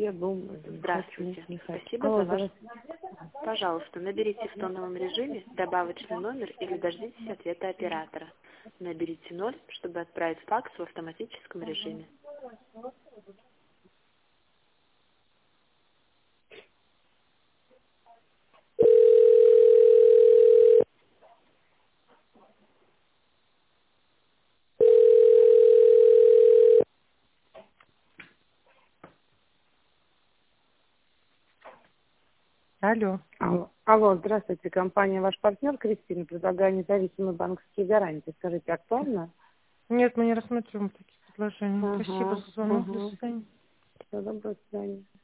я думаю, Здравствуйте. не хочу. Спасибо Алло, за ваш... Пожалуйста, наберите в тоновом режиме добавочный номер или дождитесь ответа оператора. Наберите 0, чтобы отправить факс в автоматическом режиме. Алло. Алло, здравствуйте, компания «Ваш партнер» Кристина, предлагаю независимые банковские гарантии. Скажите, актуально? Нет, мы не рассматриваем такие предложения. Ага, Спасибо за звонок. До ага. свидания. Всего доброго, до свидания.